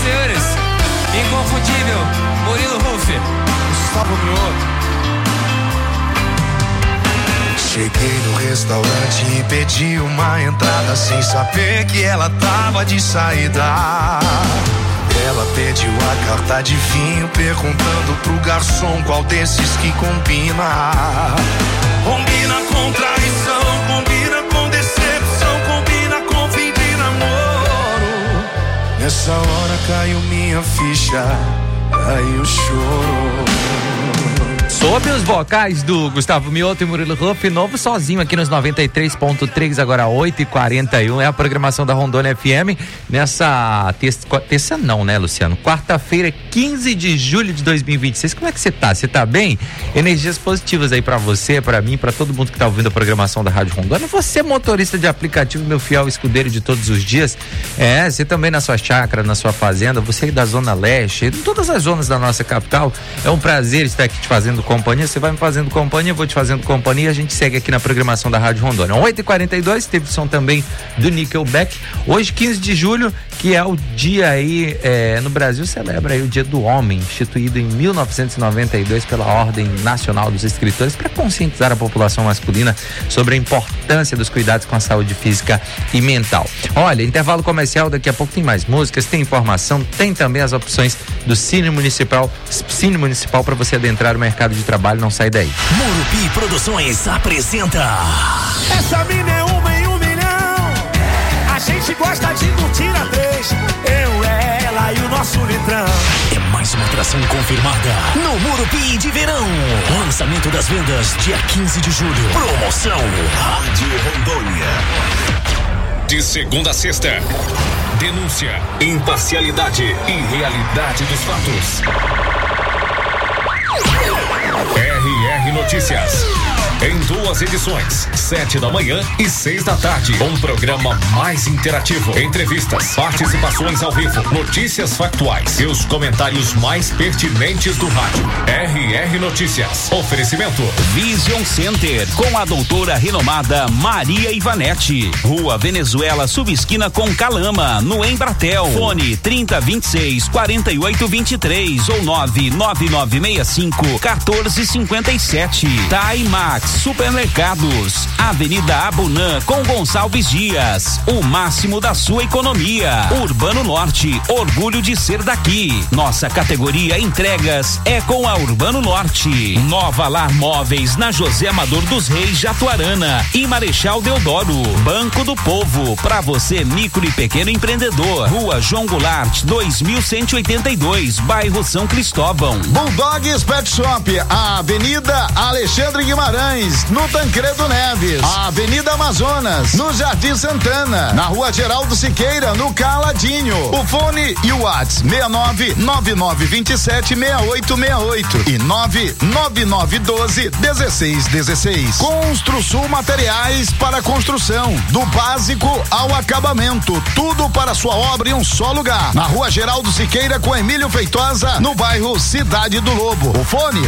senhores, inconfundível, Murilo Huff, Gustavo Mioto. Cheguei no restaurante e pedi uma entrada sem saber que ela tava de saída. Ela pediu a carta de vinho, perguntando pro garçom qual desses que combina. Combina com traição, combina com decepção, combina com fim de namoro. Nessa hora caiu minha ficha, caiu o choro. Sob os vocais do Gustavo Mioto e Murilo Huff, novo sozinho aqui nos 93.3, agora 8h41, é a programação da Rondônia FM, nessa terça não, né, Luciano? Quarta-feira, 15 de julho de 2026. Como é que você tá? Você tá bem? Energias positivas aí pra você, pra mim, pra todo mundo que tá ouvindo a programação da Rádio Rondônia. Você, motorista de aplicativo, meu fiel escudeiro de todos os dias, você também na sua chácara, na sua fazenda, você aí da Zona Leste, em todas as zonas da nossa capital, é um prazer estar aqui te fazendo companhia. Você vai me fazendo companhia, eu vou te fazendo companhia, a gente segue aqui na programação da Rádio Rondônia. 8h42, teve som também do Nickelback. Hoje, 15 de julho, que é o dia aí, no Brasil celebra aí o Dia do Homem, instituído em 1992 pela Ordem Nacional dos Escritores, para conscientizar a população masculina sobre a importância dos cuidados com a saúde física e mental. Olha, intervalo comercial, daqui a pouco tem mais músicas, tem informação, tem também as opções do Cine Municipal para você adentrar o mercado de trabalho, não sai daí. Murupi Produções apresenta Essa mina é uma em 1 milhão. A gente gosta de curtir a 3. Eu, ela e o nosso litrão. É mais uma atração confirmada no Murupi de verão. Lançamento das vendas dia 15 de julho. Promoção Rádio Rondônia. De segunda a sexta. Denúncia, imparcialidade e realidade dos fatos. RR Notícias. Em 2 edições, 7 da manhã e 6 da tarde. Um programa mais interativo. Entrevistas, participações ao vivo, notícias factuais e os comentários mais pertinentes do rádio. RR Notícias. Oferecimento Vision Center, com a doutora renomada Maria Ivanete. Rua Venezuela, subesquina com Calama, no Embratel. Fone 3026-4823 ou 99965-1457. Timax Supermercados, Avenida Abunã com Gonçalves Dias, o máximo da sua economia. Urbano Norte, orgulho de ser daqui. Nossa categoria entregas é com a Urbano Norte. Nova Lar Móveis na José Amador dos Reis, Jatuarana e Marechal Deodoro. Banco do Povo, para você micro e pequeno empreendedor. Rua João Goulart, 2182, bairro São Cristóvão. Bulldogs Pet Shop, a Avenida Alexandre Guimarães, no Tancredo Neves, a Avenida Amazonas, no Jardim Santana, na Rua Geraldo Siqueira, no Caladinho. O fone e o WhatsApp 6999276868 e 999121616. Construsul Materiais para construção, do básico ao acabamento, tudo para sua obra em um só lugar. Na Rua Geraldo Siqueira com Emílio Feitosa, no bairro Cidade do Lobo. O fone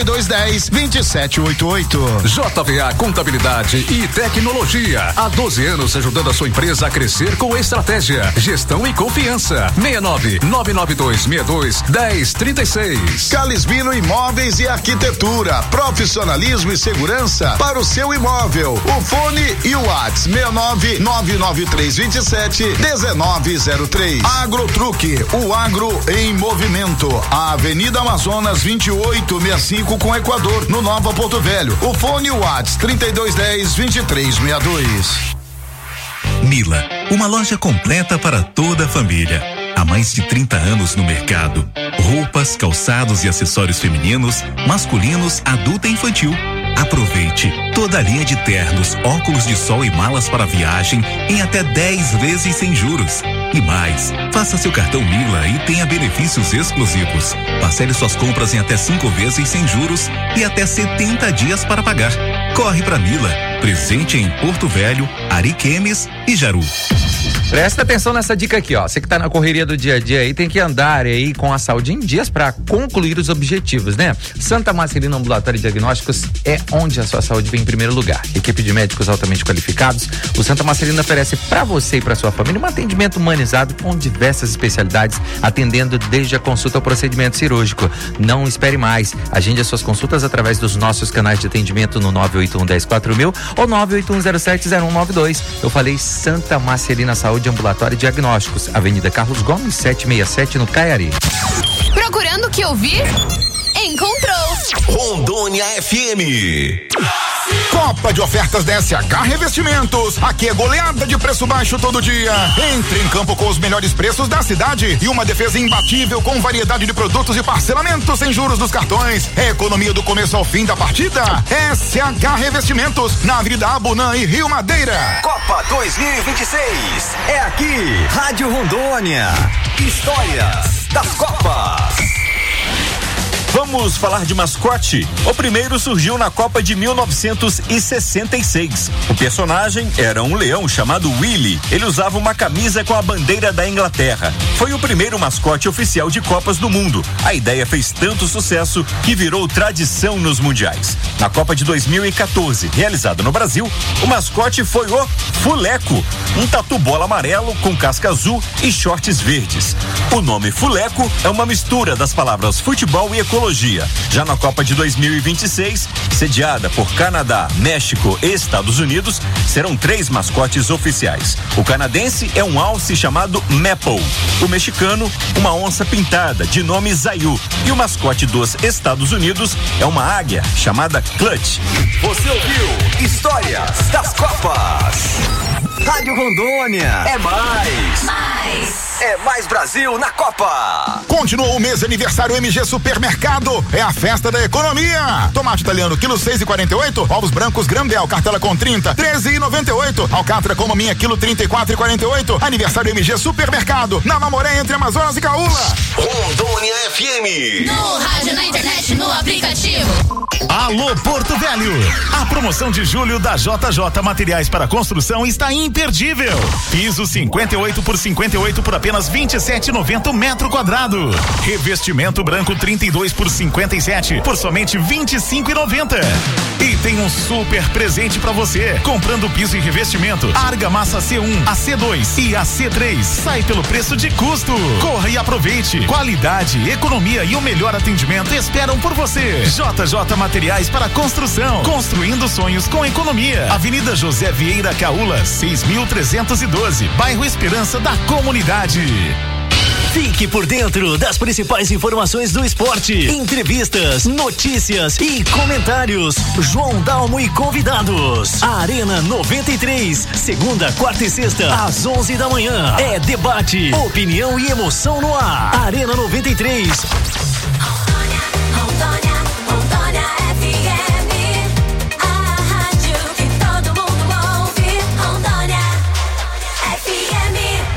3210-2788. JVA Contabilidade e Tecnologia. Há 12 anos ajudando a sua empresa a crescer com estratégia, gestão e confiança. 69-99262-1036. Calisbino Imóveis e Arquitetura. Profissionalismo e segurança para o seu imóvel. O fone e o WhatsApp 69-99327-1903. Agrotruque, o agro em movimento. A Avenida Amazonas 2865 com Equador, no Nova Porto Velho. O fone WhatsApp 3210-2362. Mila, uma loja completa para toda a família. Há mais de 30 anos no mercado. Roupas, calçados e acessórios femininos, masculinos, adulto e infantil. Aproveite toda a linha de ternos, óculos de sol e malas para viagem em até 10 vezes sem juros. E mais, faça seu cartão Mila e tenha benefícios exclusivos. Parcele suas compras em até 5 vezes sem juros e até 70 dias para pagar. Corre pra Mila, presente em Porto Velho, Ariquemes e Jaru. Presta atenção nessa dica aqui, ó. Você que tá na correria do dia a dia aí, tem que andar aí com a saúde em dias para concluir os objetivos, né? Santa Marcelina Ambulatório e Diagnósticos é onde a sua saúde vem em primeiro lugar. Equipe de médicos altamente qualificados, o Santa Marcelina oferece para você e para sua família um atendimento humanizado com diversas especialidades, atendendo desde a consulta ao procedimento cirúrgico. Não espere mais. Agende as suas consultas através dos nossos canais de atendimento no 981-10-4000 ou 98107-0192. Eu falei Santa Marcelina Saúde Ambulatório e Diagnósticos, Avenida Carlos Gomes, 767, no Caiari. Procurando o que ouvir? Encontrou! Rondônia FM. Copa de ofertas da SH Revestimentos. Aqui é goleada de preço baixo todo dia. Entre em campo com os melhores preços da cidade e uma defesa imbatível com variedade de produtos e parcelamento sem juros dos cartões. É economia do começo ao fim da partida. SH Revestimentos, na Avenida Abunã e Rio Madeira. Copa 2026. É aqui. Rádio Rondônia. Histórias das Copas. Vamos falar de mascote. O primeiro surgiu na Copa de 1966. O personagem era um leão chamado Willy. Ele usava uma camisa com a bandeira da Inglaterra. Foi o primeiro mascote oficial de Copas do Mundo. A ideia fez tanto sucesso que virou tradição nos mundiais. Na Copa de 2014, realizada no Brasil, o mascote foi o Fuleco, um tatu-bola amarelo com casca azul e shorts verdes. O nome Fuleco é uma mistura das palavras futebol e ecologia. Já na Copa de 2026, sediada por Canadá, México e Estados Unidos, serão 3 mascotes oficiais. O canadense é um alce chamado Maple. O mexicano, uma onça pintada de nome Zayu. E o mascote dos Estados Unidos é uma águia chamada Clutch. Você ouviu Histórias das Copas. Rádio Rondônia. É mais. É mais Brasil na Copa. Continuou o mês de aniversário MG Supermercado. É a festa da economia. Tomate italiano, quilo 6,48. Ovos brancos Grambel, cartela com 30, 13,98. Alcatra com maminha, quilo 34,48. Aniversário MG Supermercado. Na Mamoré, entre Amazonas e Caúla. Rondônia FM. No rádio, na internet, no aplicativo. Alô Porto Velho. A promoção de julho da JJ Materiais para Construção está imperdível. Piso 58 por 58 por apenas R$27,90 metro quadrado. Revestimento branco 32 por 57 por somente R$25,90. E tem um super presente para você. Comprando piso e revestimento, Argamassa C1, a C2 e a C3 sai pelo preço de custo. Corra e aproveite. Qualidade, economia e o melhor atendimento esperam por você. JJ Materiais para Construção. Construindo sonhos com economia. Avenida José Vieira Caúla, 6.312, bairro Esperança da Comunidade. Fique por dentro das principais informações do esporte, entrevistas, notícias e comentários. João Dalmo e convidados. Arena 93, segunda, quarta e sexta, às 11 da manhã. É debate, opinião e emoção no ar. Arena 93. Rondônia FM, a rádio que todo mundo ouve. Rondônia FM.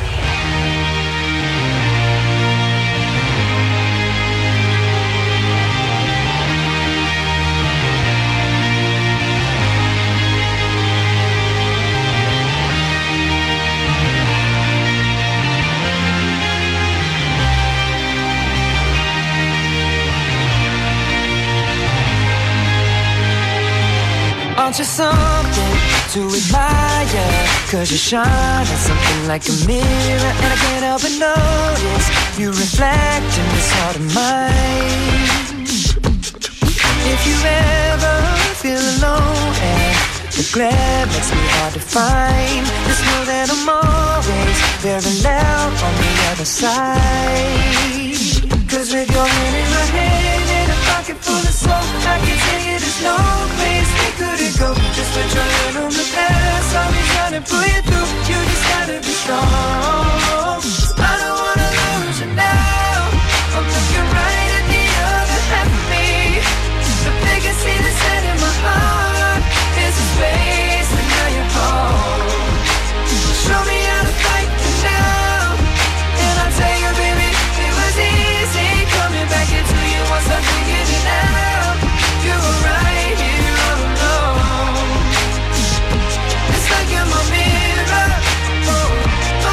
Aren't you something to admire? 'Cause you shine at something like a mirror, and I can't help but notice you reflect in this heart of mine. If you ever feel alone and the glare makes me hard to find, just know that I'm always very loud on the other side. 'Cause with your hand in my hand and a pocket full of soul, I can tell you there's no place we couldn't go. Just put your hand on the past, I'll be trying to pull you through. You just gotta be strong. I don't wanna lose you now. I'm looking right at the other half of me. The biggest thing that's set in my heart is a space, and now you're home. Show me how to fight now, and I'll tell you, baby, it was easy coming back into you once I figured it out. You were right here all alone. It's like you're my mirror. Oh, oh.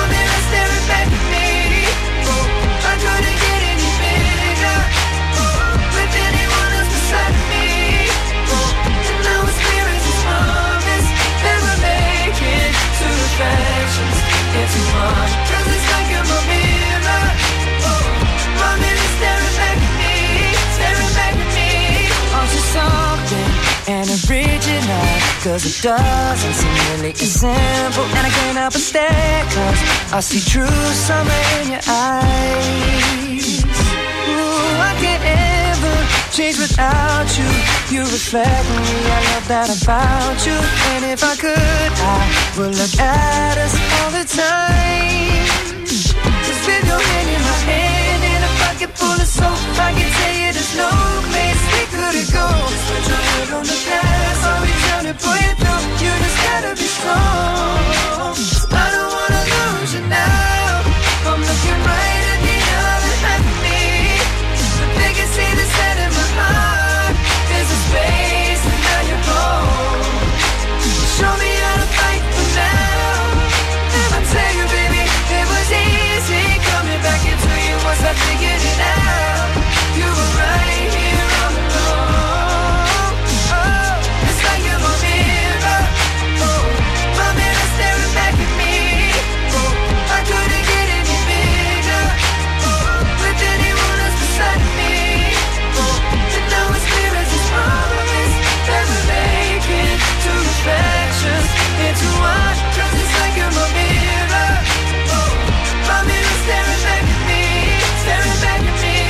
'cause it doesn't seem really as simple. And I can't help but stare 'cause I see true summer in your eyes. Ooh, I can't ever change without you. You reflect me, I love that about you. And if I could, I would look at us all the time. Just with your hand in my hand and a pocket full of soap, I can tell you there's no place we couldn't go. Put your head on the past, I'll be trying to pull you through. You just gotta be strong. I don't wanna lose you now. I'm looking right at the other half of me, but they can see the set in my heart. There's a space and now you're home. Show me how to fight for now. And I tell you, baby, it was easy coming back into you once I figured it out. You were right here all along. Oh, it's like you're my mirror. Oh, my mirror staring back at me. Oh, I couldn't get any bigger. Oh, with anyone else beside me. Oh, and now it's clear as this promise that we're making two reflections into one. 'Cause it's like you're my mirror. Oh, my mirror staring back at me, staring back at me.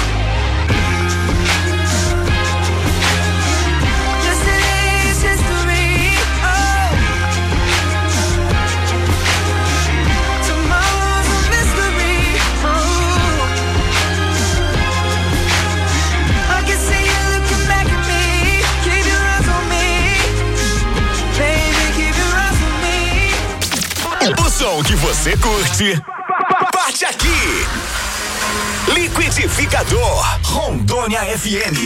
Yesterday's history. Oh, tomorrow's a mystery. Oh, I can see you looking back at me. Keep your eyes on me, baby. Keep your eyes on me. O som que você curte, parte aqui. Liquidificador Rondônia FM.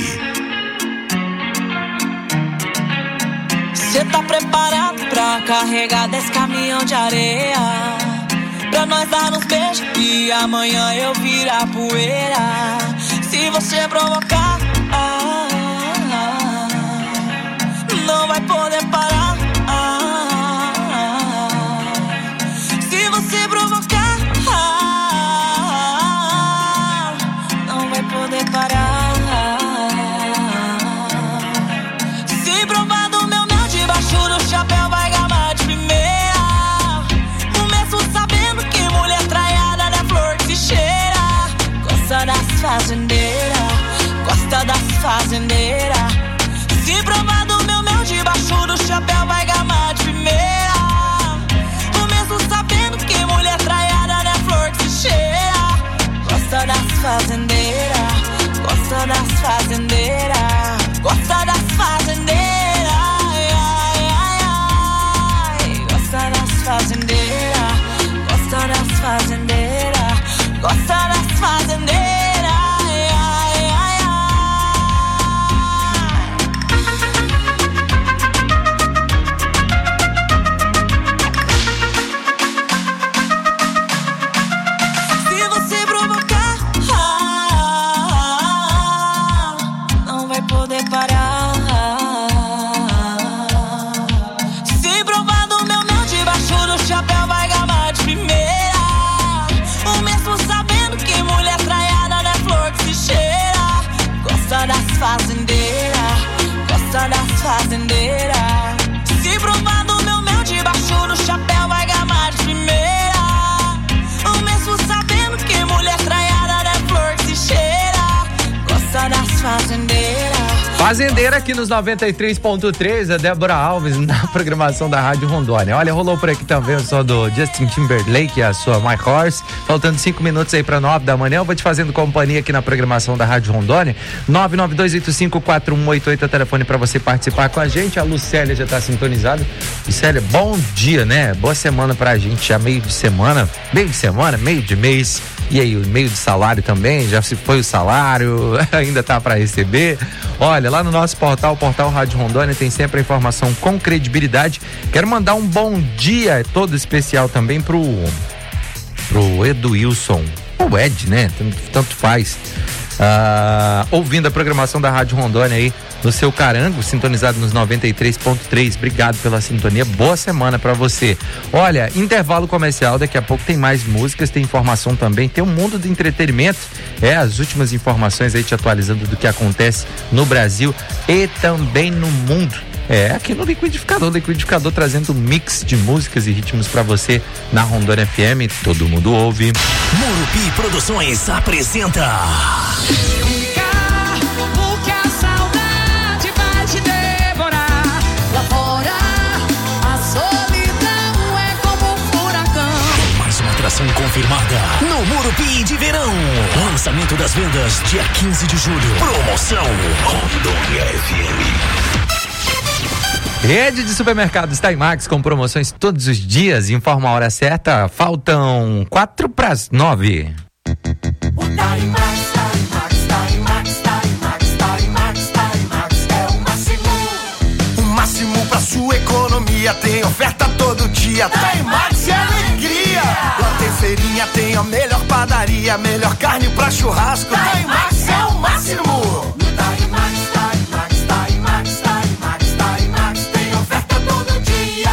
Cê tá preparado pra carregar 10 caminhão de areia? Pra nós dar uns beijos e amanhã eu virar poeira. Se você provocar, não vai poder parar. Se você provocar, não vai poder parar. Se provar do meu mel debaixo do chapéu, vai gamar de primeira. Começo sabendo que mulher traiada não é flor que se cheira. Gosta das fazendeiras, gosta das fazendeiras. Se provar do meu mel debaixo do chapéu, vai gamar de primeira. Começo sabendo que mulher traiada não é flor que se cheira. Gosta das fazendeiras, gosta das fazendeiras, gosta das fazendeiras. Ai, ai, ai. Gosta das fazendeiras, gosta das fazendeiras, gosta das fazendeiras. Ai, ai, ai, ai. Se você provocar, não vai poder parar. Se provar do meu mel debaixo do chapéu, vai gamar de primeira. O mesmo sabendo que mulher traiada não é flor que se cheira. Gosta das fazendeiras, gosta das fazendeiras. Se provar do meu mel debaixo do chapéu, vai gamar de primeira. O mesmo sabendo que mulher traiada não é flor que se cheira. Gosta das fazendeiras. Fazendeira aqui nos 93.3, a Débora Alves na programação da Rádio Rondônia. Olha, rolou por aqui também o som do Justin Timberlake, a sua My Horse. Faltando 5 minutos aí para 9 da manhã. Eu vou te fazendo companhia aqui na programação da Rádio Rondônia. 992854188 é o telefone para você participar com a gente. A Lucélia já tá sintonizada. Lucélia, bom dia, né? Boa semana pra gente. Já meio de semana, meio de mês. E aí, o meio de salário também, já se foi o salário, ainda tá para receber. Olha, lá no nosso portal, o portal Rádio Rondônia, tem sempre a informação com credibilidade. Quero mandar um bom dia todo especial também pro Edu Wilson, ou Ed, né? Tanto faz. Ouvindo a programação da Rádio Rondônia aí no seu Carango, sintonizado nos 93.3. Obrigado pela sintonia, boa semana pra você. Olha, intervalo comercial, daqui a pouco tem mais músicas, tem informação também, tem um mundo do entretenimento, as últimas informações aí te atualizando do que acontece no Brasil e também no mundo. aqui no Liquidificador trazendo um mix de músicas e ritmos pra você na Rondônia FM, todo mundo ouve. Murupi Produções apresenta Porque a saudade vai te devorar. Lá fora, a solidão é como um furacão. mais uma atração confirmada no Murupi de Verão. Lançamento das vendas dia 15 de julho. Promoção Rondônia FM. Rede de supermercados Taimax com promoções todos os dias. Informa a hora certa. Faltam 8:45. O Taimax é o máximo. O máximo pra sua economia. Tem oferta todo dia. Taimax é alegria. Lá tem feirinha, tem a melhor padaria, melhor carne pra churrasco. Taimax é o máximo. No Taimax tem oferta todo dia.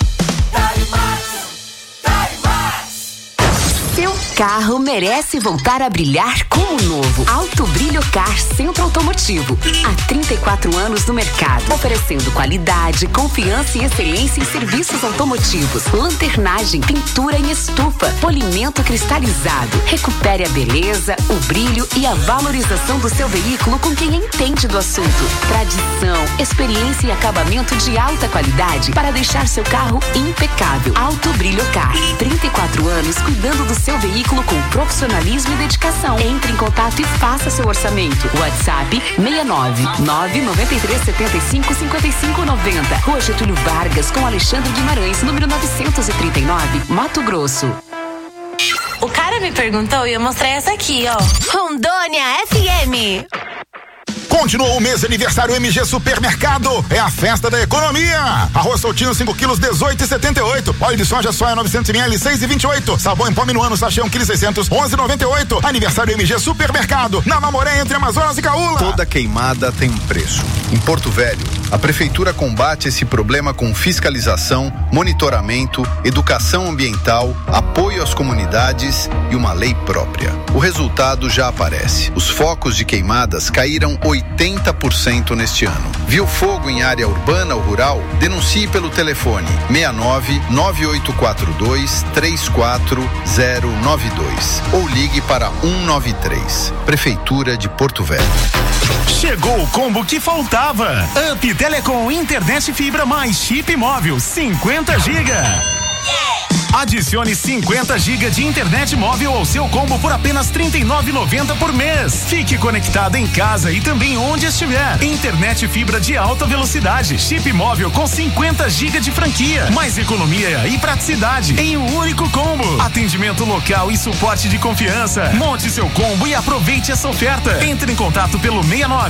Seu carro merece voltar a brilhar como novo. Alto Brilho Car Centro Automotivo. Há 34 anos no mercado, oferecendo qualidade, confiança e excelência em serviços automotivos. Lanternagem, pintura em estufa, polimento cristalizado. Recupere a beleza, o brilho e a valorização do seu veículo com quem entende do assunto. Tradição, experiência e acabamento de alta qualidade para deixar seu carro impecável. Alto Brilho Car. 34 anos cuidando do seu veículo com profissionalismo e dedicação. Entre em contato e faça seu orçamento. WhatsApp 69993755590. Rua Getúlio Vargas com Alexandre Guimarães, número 939, Mato Grosso. O cara me perguntou e eu mostrei essa aqui, ó. Rondônia FM. Continuou o mês de aniversário MG Supermercado. É a festa da economia. Arroz soltinho 5 quilos 18,78. Óleo de soja soia 900 ml 6,28. Sabão em pó minuano sachê 1 kg 600 11,98. Aniversário MG Supermercado. Na Mamoré entre Amazonas e Caúla. Toda queimada tem um preço. Em Porto Velho, a prefeitura combate esse problema com fiscalização, monitoramento, educação ambiental, apoio às comunidades e uma lei própria. O resultado já aparece. Os focos de queimadas caíram 80% neste ano. Viu fogo em área urbana ou rural? Denuncie pelo telefone 69-9842-34092 ou ligue para 193. Prefeitura de Porto Velho. Chegou o combo que faltava. Up Telecom Internet Fibra mais chip móvel 50 GB. Adicione 50 GB de internet móvel ao seu combo por apenas R$ 39,90 por mês. Fique conectado em casa e também onde estiver. Internet fibra de alta velocidade, chip móvel com 50 GB de franquia, mais economia e praticidade em um único combo. Atendimento local e suporte de confiança. Monte seu combo e aproveite essa oferta. Entre em contato pelo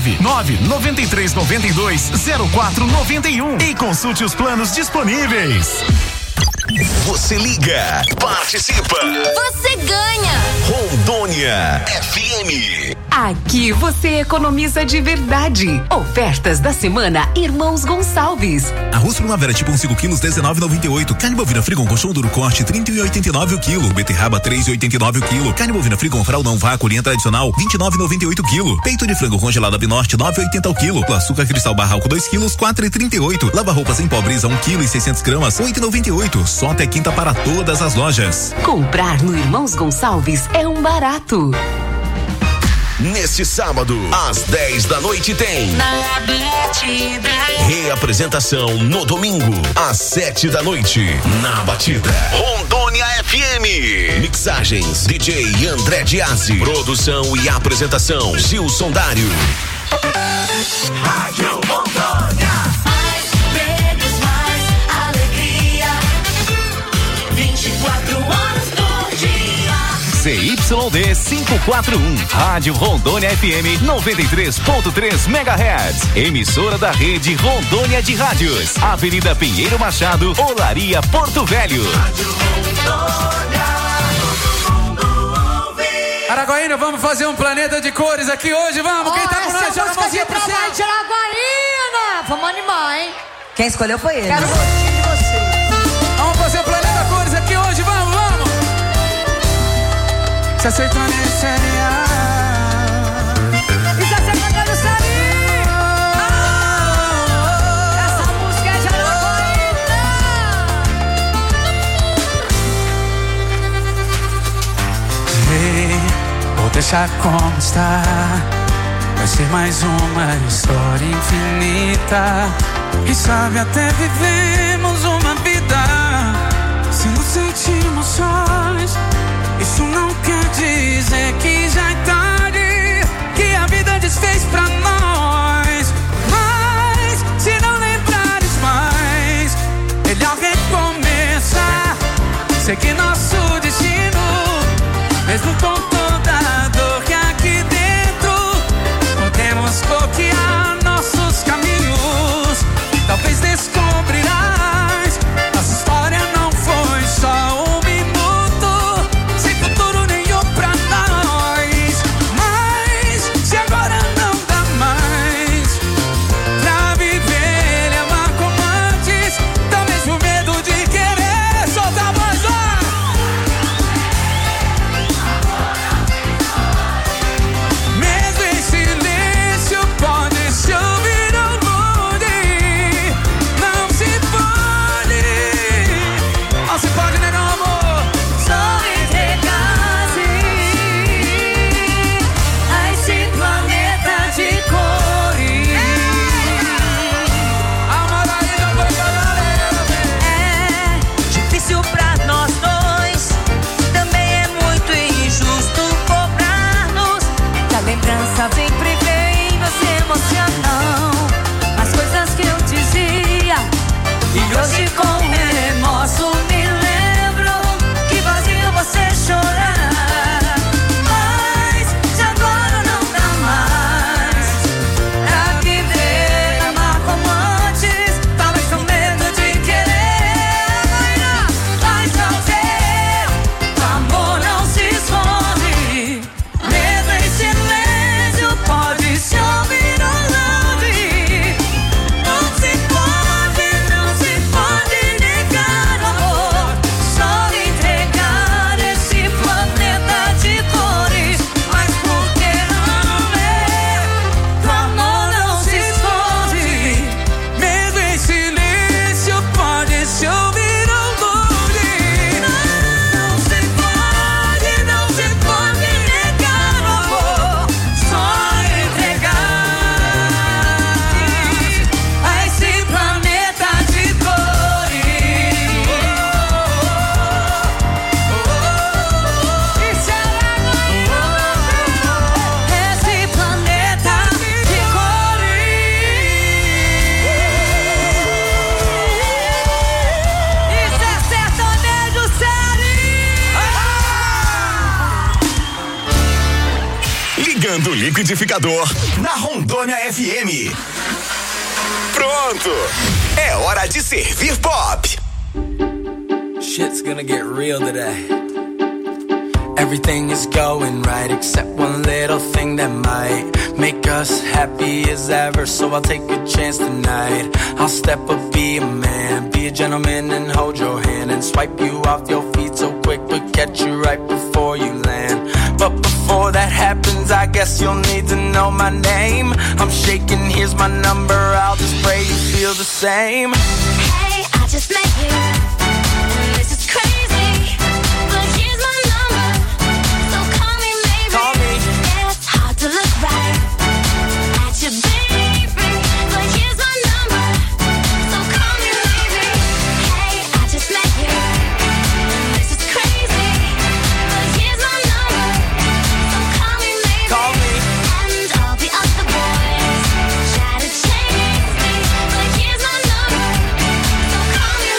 699-9392-0491 e consulte os planos disponíveis. Você liga, participa. Você ganha. Rondônia FM. Aqui você economiza de verdade. Ofertas da semana Irmãos Gonçalves. Arroz Primavera tipo 5 quilos 19,98. Carne bovina Frigon colchão duro corte 30,89 o quilo. Beterraba 3,89 o quilo. Carne bovina Frigon fraldão vácuo linha tradicional 29,98 o quilo. Peito de frango congelado Avinorte 9,80 o quilo. Açúcar cristal barralco 2 quilos 4,38. Lava roupas em pó brisa 1 quilo e 600 gramas 8,98. Só até quinta para todas as lojas. Comprar no Irmãos Gonçalves é um barato. Neste sábado, às 10 da noite tem Na Batida. reapresentação no domingo, às 7 da noite, na Batida. Rondônia FM. Mixagens DJ André Diazzi. Produção e apresentação Gilson Dário. Rádio Rondônia. Mais vezes mais alegria. 24 horas por dia. CYD 541, Rádio Rondônia FM 93.3 MHz. Emissora da rede Rondônia de Rádios. Avenida Pinheiro Machado, Olaria, Porto Velho. Araguaína, vamos fazer um planeta de cores aqui hoje, vamos? Quem tá com nós? Joga a mãozinha pro céu. Araguaína! Vamos animar, hein? Quem escolheu foi ele. Quero gostinho de você. Vamos fazer o planeta cores aqui hoje, vamos, vamos! Se aceitou nesse E se você cantando sério? Essa deixar como está. Vai ser mais uma história infinita. Quem sabe até vivemos uma vida se nos sentimos sós. Isso não quer dizer que já é tarde, que a vida desfez pra nós. Mas se não lembrares mais, melhor recomeçar, seguir nosso destino, mesmo com toda a dor que aqui dentro. Podemos bloquear nossos caminhos, talvez descobrirás. Nossa história não foi só um minuto, sem futuro nenhum pra nós. Mas se agora não dá mais pra viver e amar como antes, talvez o medo de querer soltar a voz. Mesmo em silêncio pode se ouvir ao longe. Não se pode, não se pode negar o amor. Só entregar-se a esse planeta de cores. Amor aí já foi pra galera. É difícil pra nós dois, também é muito injusto cobrar-nos. Que a lembrança sempre vem nos emocionando as coisas que eu dizia. E hoje com remorso me lembro que fazia você chorar. Mas se agora não dá mais pra viver, amar como antes, talvez com medo de querer. Mas não sei, o amor não se esconde. Mesmo em silêncio pode se ouvir ao longe. Não se pode negar o amor. Só entregar esse planeta de cores. Mas por que não ver? O amor não se esconde. Mesmo em silêncio pode se ouvir ao longe. Não se pode negar o amor. Só entregar a esse planeta de cores. E será esse planeta de cores. Isso é sertanejo sério. Ligando o liquidificador na Rondônia FM. Pronto! É hora de servir pop. Shit's gonna get real today. Everything is going right except one little thing that might make us happy as ever. So I'll take a chance tonight. I'll step up, be a man, be a gentleman and hold your hand and swipe you off your feet so quick, but catch you right before you land. But before that happens, I guess you'll need to know my name. I'm shaking, here's my number. I'll just pray you feel the same. Hey, I just met you. This is crazy, but here's my number. So call me maybe. Call me. It's hard to look right at you, baby, but here's my number. So call me maybe. Hey, I just met you. This is crazy, but here's my number. So call me maybe. Call me. And all the other boys try to chase me, but here's my number. So call me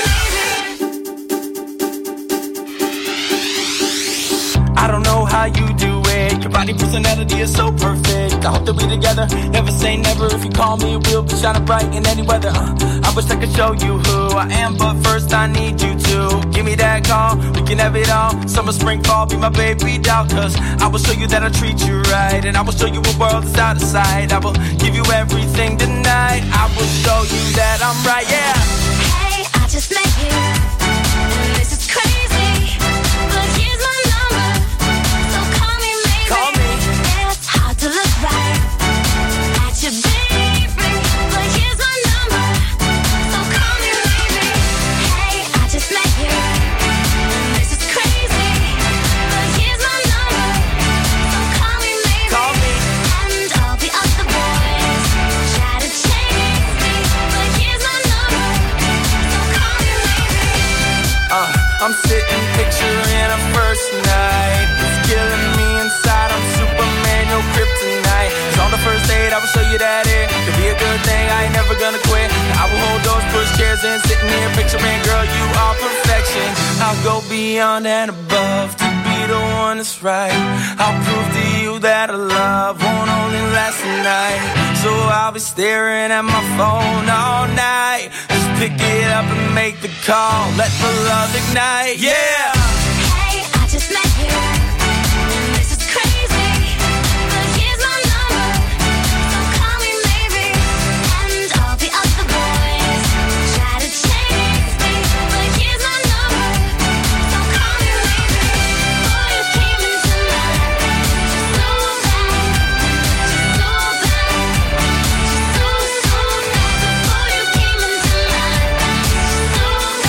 maybe. I don't know how you do it. Your body personality is so perfect. I hope that we together. Never say never. If you call me, we'll be shining bright in any weather. I wish I could show you who I am, but first I need you to give me that call. We can have it all. Summer, spring, fall, be my baby doll. Cause I will show you that I treat you right. And I will show you a world that's out of sight. I will give you everything tonight. I will show you that I'm right, yeah. Hey, I just met you. This is crazy, but here's my number. So call me maybe. Call me. It's hard to look right at you, baby, but here's my number. So call me maybe. Hey, I just met you. This is crazy, but here's my number. So call years and sitting here picturing, girl, you are perfection. I'll go beyond and above to be the one that's right. I'll prove to you that a love won't only last a night. So I'll be staring at my phone all night. Just pick it up and make the call. Let the love ignite, yeah. Hey, I just met you. This is crazy, but here's my number. So call me maybe. And all the other boys try to chase me, but here's my number. So call me maybe. Before you came into my life, so bad, so bad, so bad. Before you came into my life, so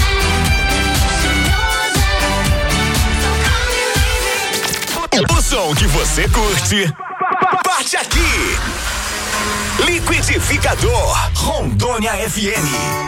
bad. O som que você curte, parte aqui. Liquidificador Rondônia FM.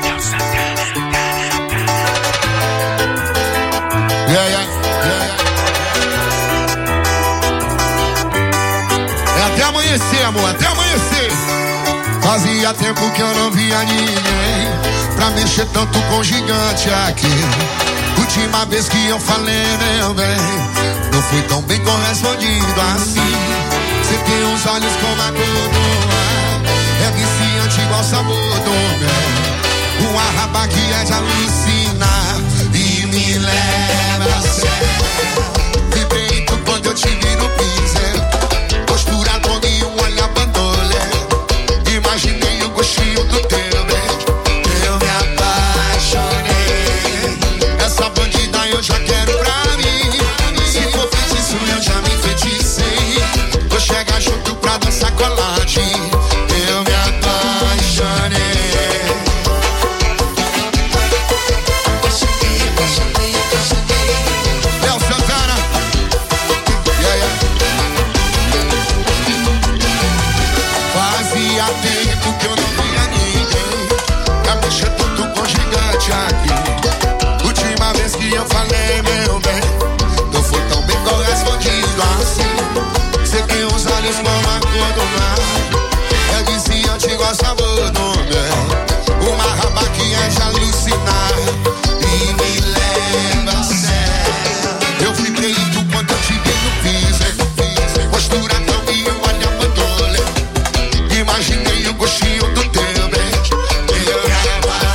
É até amanhecer, amor, até amanhecer. Fazia tempo que eu não via ninguém pra mexer tanto com gigante aqui. Última vez que eu falei, meu bem, não fui tão bem correspondido assim. Você tem os olhos como a cor do mar, é viciante igual sabor do mel. Uma raba que é de alucinar e me leva a sério. Vibrei quando eu te vi no pincel, postura toda e um olhar bandolé. Imaginei o gostinho do teu beijo, eu me apaixonei. Essa bandida eu já quero pra mim. Se for feitiço eu já me enfeiticei. Vou chegar junto pra dançar coladinho. Eu me apaixonei. Léo Santana, yeah, yeah. Fazia tempo que eu não via ninguém pra mexer tudo com gigante aqui. Última vez que eu falei, meu bem, não foi tão bem correspondido assim. Você tem os olhos como a cor do mar, é viciante igual sabor do mel. Uma raba que é de alucinar e me leva a sério. Eu fiquei tu quando eu te vi no piso, postura tão e um olhar bandolé. Imaginei o gostinho do teu beijo, eu me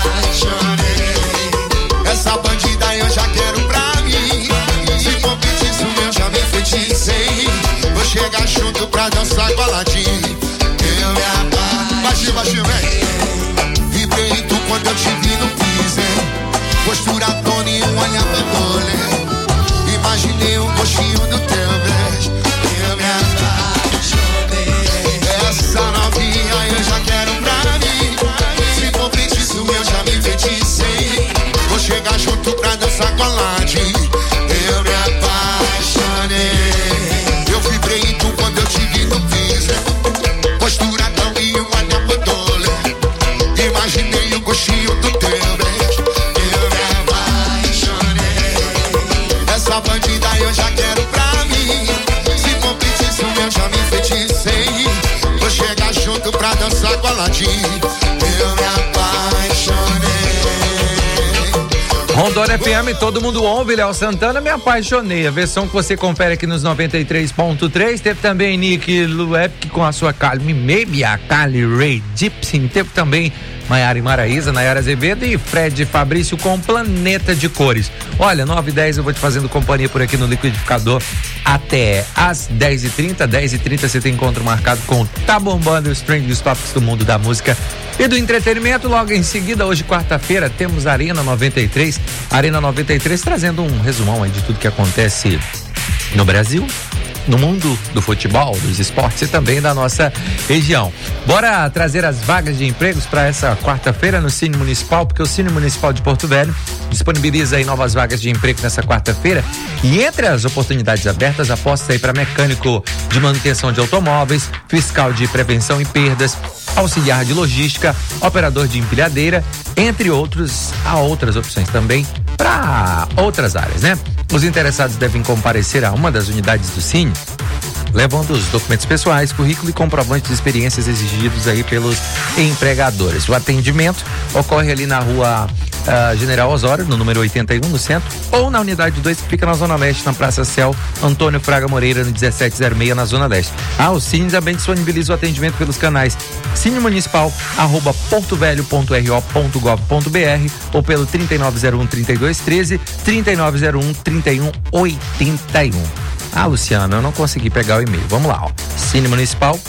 apaixonei. Essa bandida eu já quero pra mim. Se for feitiço eu já me enfeiticei. Vou chegar junto pra dançar coladinho. Eu me apaixonei. Baixinho, baixinho, vem. Vibrei tu quando eu te vi no piso, postura tona e um olhar bandolé. Imaginei o gostinho do teu beijo, eu me apaixonei. Essa novinha eu já quero pra mim. Se for feitiço eu já me enfeiticei. Vou chegar junto pra dançar coladinho. Eu me apaixonei. Eu vibrei tu quando eu te vi no piso, postura tão e um olhar bandolé. Imaginei o gostinho do teu beijo, eu me apaixonei. Essa bandida eu já quero pra mim. Se for feitiço eu já me enfeiticei. Vou chegar junto pra dançar coladinho. Eu me apaixonei. Rondônia FM, todo mundo ouve, Léo Santana, Me Apaixonei. A versão que você confere aqui nos 93.3. Teve também Nick Luep com a sua Calme Maybe, a Cali Ray Gibson. Teve também Maiara e Maraísa, Nayara Azevedo e Fred Fabrício com Planeta de Cores. Olha, 9h10 eu vou te fazendo companhia por aqui no Liquidificador até às 10h30. 10h30 você tem encontro marcado com Tá Bombando, os trends dos tópicos do mundo da música e do entretenimento. Logo em seguida, hoje quarta-feira, temos Arena 93. Arena 93 trazendo um resumão aí de tudo que acontece no Brasil, no mundo do futebol, dos esportes e também da nossa região. Bora trazer as vagas de empregos para essa quarta-feira no Cine Municipal, porque o Cine Municipal de Porto Velho disponibiliza aí novas vagas de emprego nessa quarta-feira. E entre as oportunidades abertas, aposta aí para mecânico de manutenção de automóveis, fiscal de prevenção e perdas, auxiliar de logística, operador de empilhadeira, entre outros. Há outras opções também para outras áreas, né? Os interessados devem comparecer a uma das unidades do Cine levando os documentos pessoais, currículo e comprovantes de experiências exigidos aí pelos empregadores. O atendimento ocorre ali na rua General Osório, no número 81, no centro, ou na unidade 2, que fica na Zona Leste, na Praça Céu Antônio Fraga Moreira, no 1706, na Zona Leste. O Cine também disponibiliza o atendimento pelos canais cinemunicipal, @portovelho.ro.gov.br ou pelo 3901-3213, 3901-3181. Luciano, eu não consegui pegar o e-mail. Vamos lá, cinemunicipal,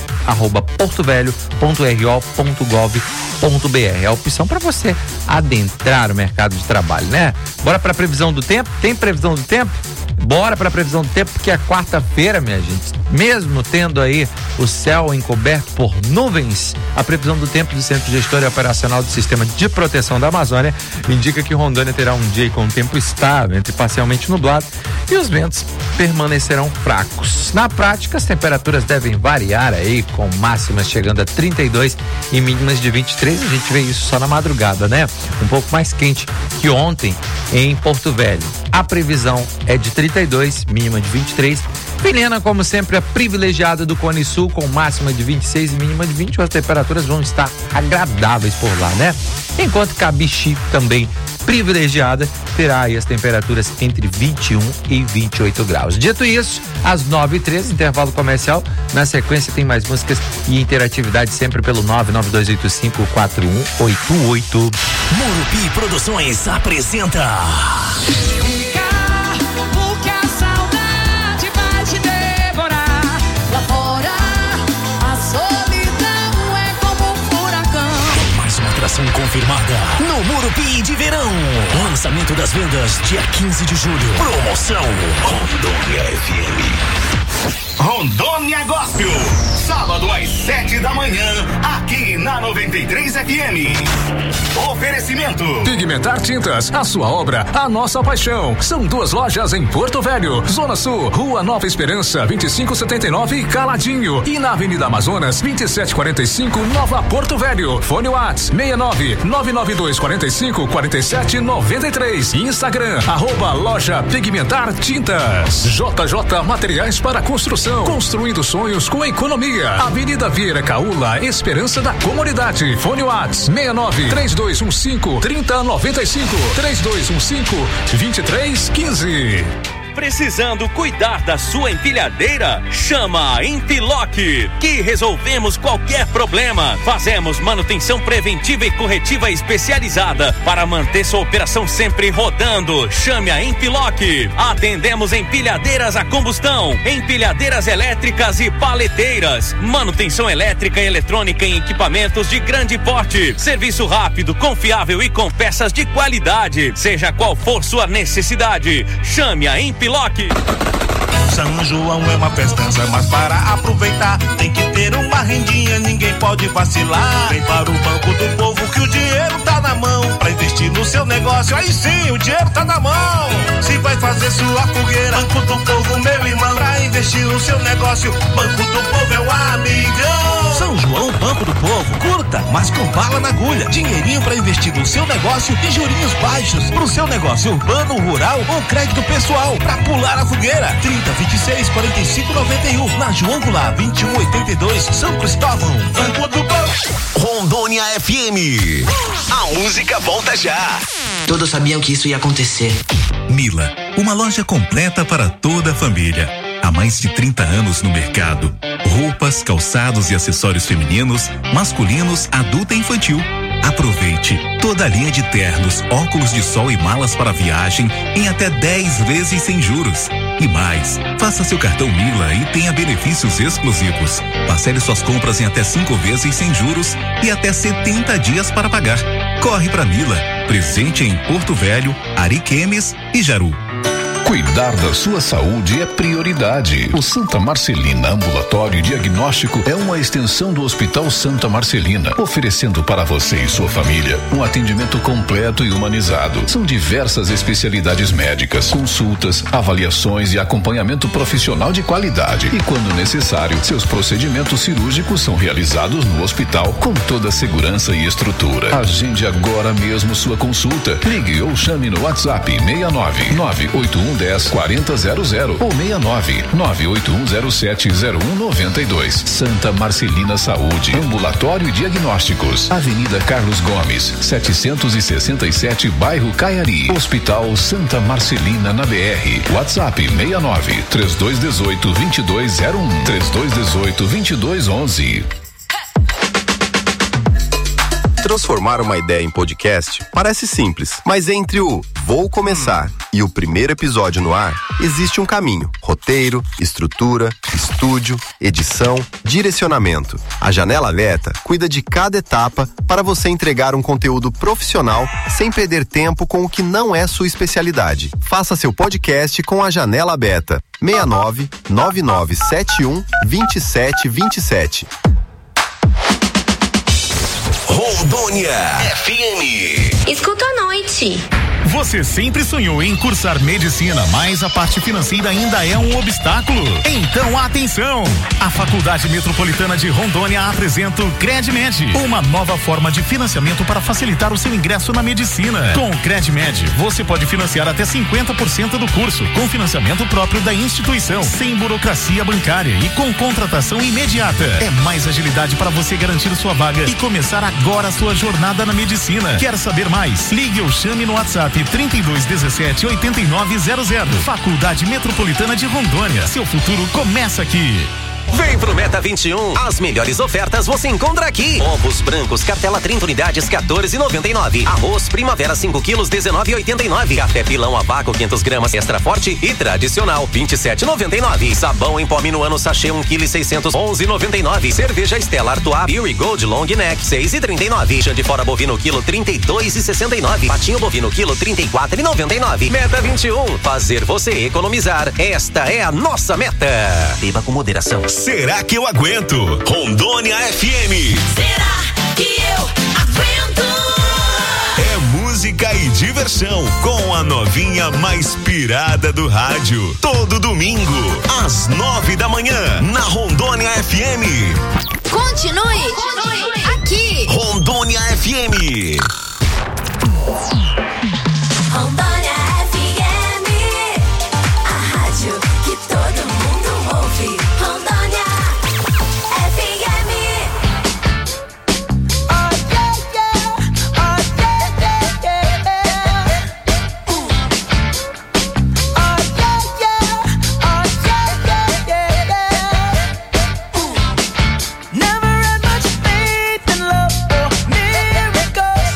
@portovelho.ro.gov.br. É a opção para você adentrar o mercado de trabalho, né? Bora para a previsão do tempo? Tem previsão do tempo? Bora para a previsão do tempo, porque é quarta-feira, minha gente, mesmo tendo aí o céu encoberto por nuvens, a previsão do tempo do Centro Gestor e Operacional do Sistema de Proteção da Amazônia indica que Rondônia terá um dia com tempo estável, entre parcialmente nublado, e os ventos permanecerão fracos. Na prática, as temperaturas devem variar aí, com máximas chegando a 32 e mínimas de 23. A gente vê isso só na madrugada, né? Um pouco mais quente que ontem em Porto Velho. A previsão é de 32, mínima de 23. Vilhena, como sempre, a privilegiada do Cone Sul, com máxima de 26 e mínima de 20. As temperaturas vão estar agradáveis por lá, né? Enquanto Cabixi, também privilegiada, terá aí as temperaturas entre 21 e 28 graus. Dito isso, às 9h13, intervalo comercial. Na sequência tem mais músicas e interatividade sempre pelo 992854188. Murupi Produções apresenta confirmada no Murupi de Verão. Lançamento das vendas dia 15 de julho. Promoção Rondônia FM. Rondônia Gospel, sábado às 7 da manhã, aqui na 93 FM. Oferecimento Pigmentar Tintas, a sua obra, a nossa paixão. São 2 lojas em Porto Velho, Zona Sul, Rua Nova Esperança, 2579, Caladinho, e na Avenida Amazonas, 2745, Nova Porto Velho. Fone Whats 69-99245-4793. Instagram, @loja Pigmentar Tintas. JJ Materiais para Construção, construindo sonhos com economia. Avenida Vieira Caula, Esperança da Comunidade. Fone Whats 69-3215-3095, 3215-2315. Precisando cuidar da sua empilhadeira? Chama a Empiloc, que resolvemos qualquer problema. Fazemos manutenção preventiva e corretiva especializada para manter sua operação sempre rodando. Chame a Empiloc. Atendemos empilhadeiras a combustão, empilhadeiras elétricas e paleteiras, manutenção elétrica e eletrônica em equipamentos de grande porte. Serviço rápido, confiável e com peças de qualidade. Seja qual for sua necessidade, chame a Empiloc. São João é uma festança, mas para aproveitar tem que ter uma rendinha, ninguém pode vacilar. Vem para o Banco do Povo que o dinheiro tá na mão, pra investir no seu negócio, aí sim, o dinheiro tá na mão. Se vai fazer sua fogueira, Banco do Povo, meu irmão, pra investir no seu negócio, Banco do Povo é o amigão. São João, Banco do Povo, curta, mas com bala na agulha, dinheirinho pra investir no seu negócio e jurinhos baixos, pro seu negócio urbano, rural ou crédito pessoal, pra pular a fogueira. 3026-4591, na João Goulart, 2182, São Cristóvão. Banco do Povo. Rondônia FM. A música volta já. Todos sabiam que isso ia acontecer. Mila, uma loja completa para toda a família. Há mais de 30 anos no mercado. Roupas, calçados e acessórios femininos, masculinos, adulto e infantil. Aproveite toda a linha de ternos, óculos de sol e malas para viagem em até 10 vezes sem juros. E mais, faça seu cartão Mila e tenha benefícios exclusivos. Parcele suas compras em até 5 vezes sem juros e até 70 dias para pagar. Corre pra Mila, presente em Porto Velho, Ariquemes e Jaru. Cuidar da sua saúde é prioridade. O Santa Marcelina Ambulatório e Diagnóstico é uma extensão do Hospital Santa Marcelina, oferecendo para você e sua família um atendimento completo e humanizado. São diversas especialidades médicas, consultas, avaliações e acompanhamento profissional de qualidade. E quando necessário, seus procedimentos cirúrgicos são realizados no hospital com toda a segurança e estrutura. Agende agora mesmo sua consulta. Ligue ou chame no WhatsApp 69 981 3110 4000 ou 69-98107-0192. Santa Marcelina Saúde, Ambulatório e Diagnósticos, Avenida Carlos Gomes, 767, bairro Caiari. Hospital Santa Marcelina na BR. WhatsApp 69-3218-2201, 3218-2211. Transformar uma ideia em podcast parece simples, mas entre o vou começar e o primeiro episódio no ar, existe um caminho: roteiro, estrutura, estúdio, edição, direcionamento. A Janela Beta cuida de cada etapa para você entregar um conteúdo profissional sem perder tempo com o que não é sua especialidade. Faça seu podcast com a Janela Beta. 69-9971-2727. Rondônia FM. Escuta à noite. Você sempre sonhou em cursar medicina, mas a parte financeira ainda é um obstáculo? Então atenção! A Faculdade Metropolitana de Rondônia apresenta o CredMed, uma nova forma de financiamento para facilitar o seu ingresso na medicina. Com o CredMed, você pode financiar até 50% do curso, com financiamento próprio da instituição, sem burocracia bancária e com contratação imediata. É mais agilidade para você garantir sua vaga e começar agora a sua jornada na medicina. Quer saber mais? Ligue ou chame no WhatsApp 3217-8900. Faculdade Metropolitana de Rondônia. Seu futuro começa aqui. Vem pro Meta 21. As melhores ofertas você encontra aqui. Ovos brancos, cartela 30 unidades, 14,99. Arroz Primavera 5 quilos, 19,89. Café Pilão a vácuo 500 gramas, extra forte e tradicional, 27,99. Sabão em pó Minuano sachê 1 kg 600, 11,99. Cerveja Stella Artois Pure Gold Long Neck, 6,39. Chã de fora bovino quilo, 32,69. Patinho bovino quilo, 34,99. Meta 21. Fazer você economizar. Esta é a nossa meta. Beba com moderação. Será que eu aguento? Rondônia FM. Será que eu aguento? É música e diversão com a novinha mais pirada do rádio. Todo domingo, às 9 da manhã, na Rondônia FM. Continue aqui. Rondônia FM. Rondônia FM, a rádio que todo mundo ouve. Rondônia FM. Oh yeah, yeah. Oh yeah, yeah, yeah. Oh yeah, yeah. Oh yeah, yeah, yeah. Never had much faith in love or miracles.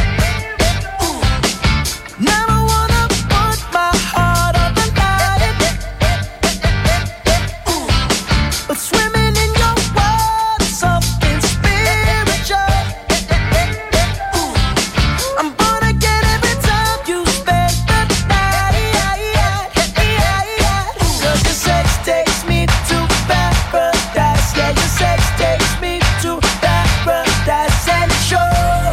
Never wanna put my heart on the line. But swimming in your world is something spiritual. I'm born again every time you spend the night. 'Cause your sex takes me to paradise. Yeah, your sex takes me to paradise and it shows.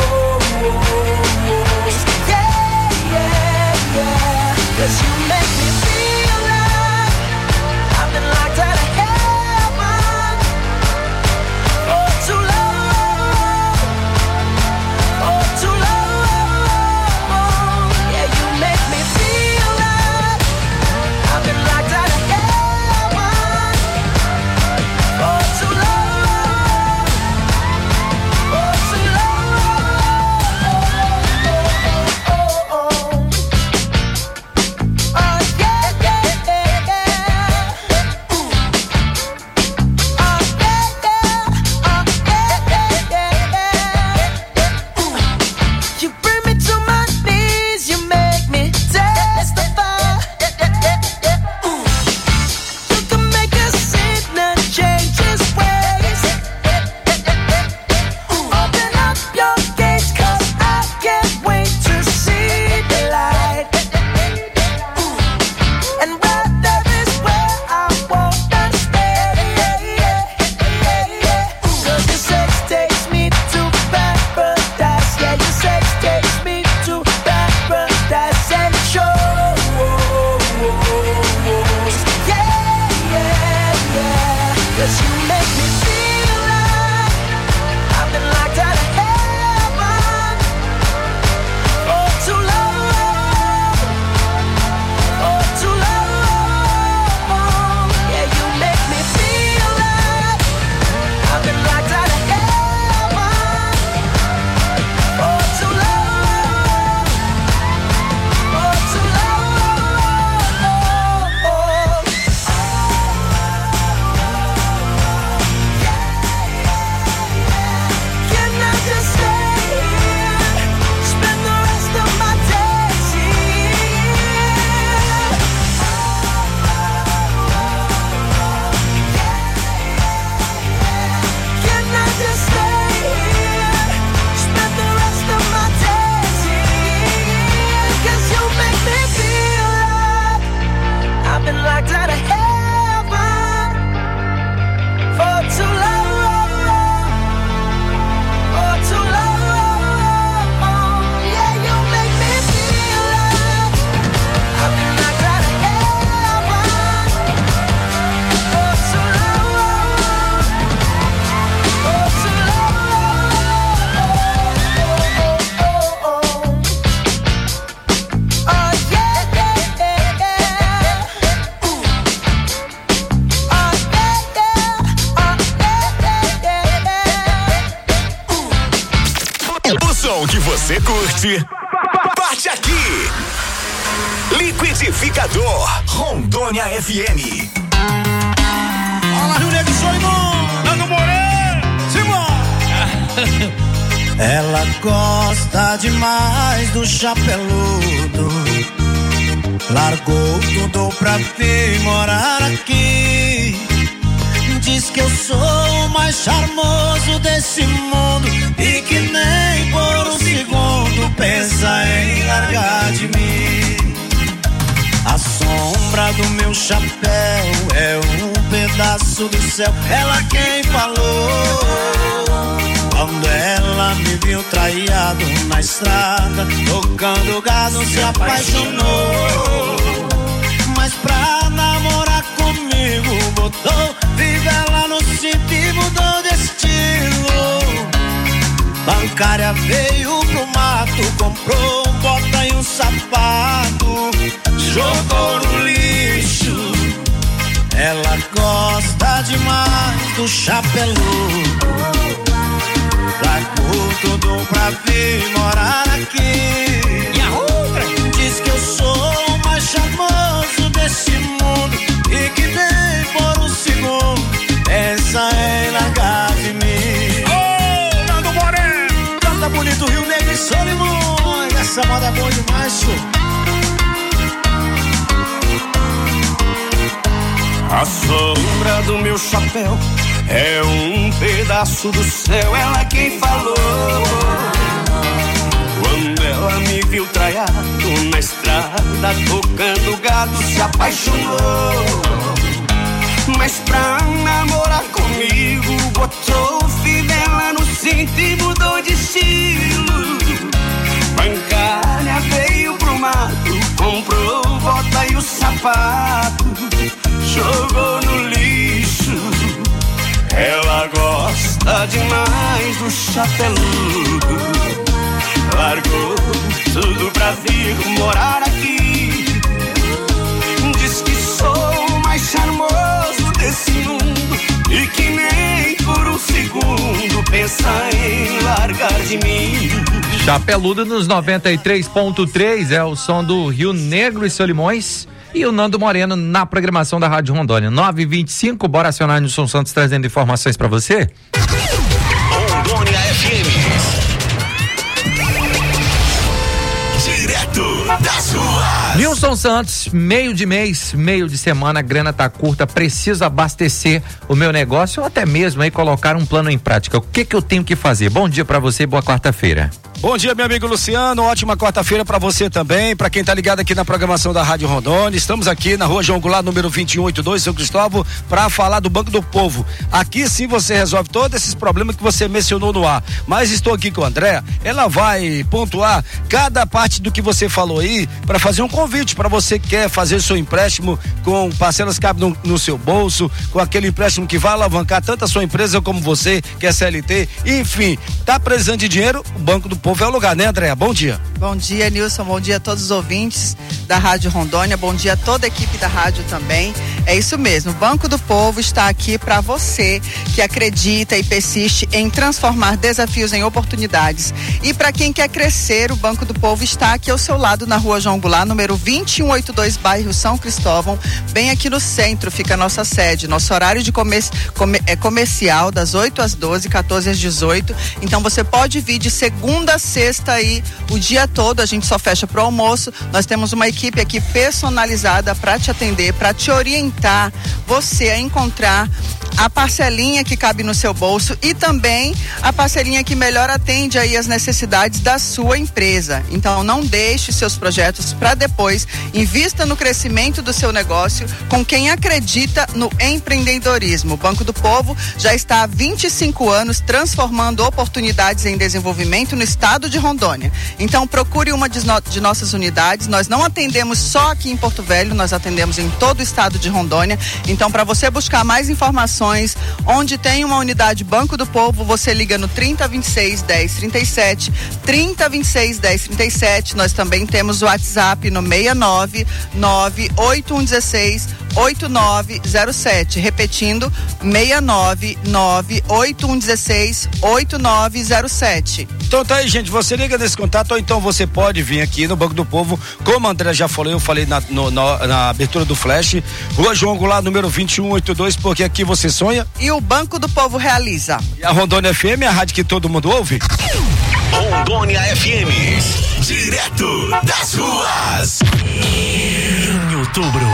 Yeah, yeah, yeah. 'Cause you make me feel like I've been locked out of heaven for too long. For too long. Yeah, you make me feel like I've been locked out of heaven for too long. For too long. Oh yeah, yeah, yeah, yeah. Oh yeah, yeah. Oh yeah, yeah, yeah. You bring me to my knees, you make me testify. You can make a sinner change his ways. Open up your gates, 'cause I can't wait to see the light. And right there is where I wanna stay. 'Cause your sex takes me to paradise. Yeah, your sex takes me to paradise and it shows. Yeah, yeah, yeah. 'Cause you make me feel like I've been locked out of heaven for too long. For Se você curte, parte aqui. Liquidificador Rondônia FM. Olá, Rio Negro, Solimão, Nando Moreira, Simão. Ela gosta demais do chapeludo, largou tudo pra vir morar aqui. Diz que eu sou o mais charmoso desse mundo e que nem por um segundo pensa em largar de mim. A sombra do meu chapéu é um pedaço do céu, ela quem falou. Quando ela me viu traído na estrada, tocando gado, se apaixonou. Mas pra namorar comigo botou fivela no cinto e mudou de estilo. Bancária veio pro mato, comprou um bota e um sapato, jogou no lixo. Ela gosta demais do chapeludo, largou tudo pra vir morar aqui. Diz que eu sou o mais charmoso desse mundo e que nem por um segundo pensa em largar de mim. Ô, Nando Moreno, canta bonito Rio Negro e Solimões. Essa moda é boa demais, senhor. A sombra do meu chapéu é um pedaço do céu, ela quem falou. Quando ela me viu traiado na estrada, tocando gado, se apaixonou. Mas pra namorar comigo botou fivela no cinto e mudou de estilo. Bancária veio pro mato, comprou bota e o sapato, jogou no lixo. Ela gosta demais do chapeludo, largou tudo pra vir morar aqui. Diz que sou o mais charmoso desse mundo e que nem por um segundo pensa em largar de mim. Chapeludo nos 93.3 é o som do Rio Negro e Solimões. E o Nando Moreno na programação da Rádio Rondônia. 9h25, bora acionar Nilson Santos trazendo informações pra você. Rondônia FM. Direto das ruas. Nilson Santos, meio de mês, meio de semana, a grana tá curta, preciso abastecer o meu negócio ou até mesmo aí colocar um plano em prática. O que eu tenho que fazer? Bom dia pra você, boa quarta-feira. Bom dia, meu amigo Luciano, ótima quarta-feira pra você também, pra quem tá ligado aqui na programação da Rádio Rondônia. Estamos aqui na Rua João Goulart, número 2182, São Cristóvão, pra falar do Banco do Povo. Aqui sim você resolve todos esses problemas que você mencionou no ar, mas estou aqui com a André, ela vai pontuar cada parte do que você falou aí, pra fazer um convite pra você que quer fazer seu empréstimo com parcelas que cabem no seu bolso, com aquele empréstimo que vai alavancar tanto a sua empresa como você, que é CLT, enfim, tá precisando de dinheiro, o Banco do Povo é o lugar, né, Andréa? Bom dia. Bom dia, Nilson, bom dia a todos os ouvintes da Rádio Rondônia, bom dia a toda a equipe da rádio também. É isso mesmo, o Banco do Povo está aqui para você que acredita e persiste em transformar desafios em oportunidades. E para quem quer crescer, o Banco do Povo está aqui ao seu lado na Rua João Goulart, número 2182, bairro São Cristóvão, bem aqui no centro fica a nossa sede. Nosso horário de comercial das 8 às 12, 14 às 18. Então você pode vir de segunda a sexta aí o dia todo, a gente só fecha pro almoço. Nós temos uma equipe aqui personalizada para te atender, para te orientar você a encontrar a parcelinha que cabe no seu bolso e também a parcelinha que melhor atende aí as necessidades da sua empresa. Então não deixe seus projetos para depois, invista no crescimento do seu negócio com quem acredita no empreendedorismo. O Banco do Povo já está há 25 anos transformando oportunidades em desenvolvimento no estado de Rondônia. Então procure uma de nossas unidades. Nós não atendemos só aqui em Porto Velho, nós atendemos em todo o estado de Rondônia. Então para você buscar mais informações, onde tem uma unidade Banco do Povo, você liga no 3026-1037, 3026-1037. Nós também temos o WhatsApp no 699-8116-8907. Repetindo, 699-8116-8907. Então tá aí, gente, você liga nesse contato ou então você pode vir aqui no Banco do Povo, como a André já falou, eu falei na abertura do Flash, Rua João Goulart, número 2182, porque aqui você sonha e o Banco do Povo realiza. E a Rondônia FM, a rádio que todo mundo ouve. Rondônia FM, direto das ruas. Em outubro,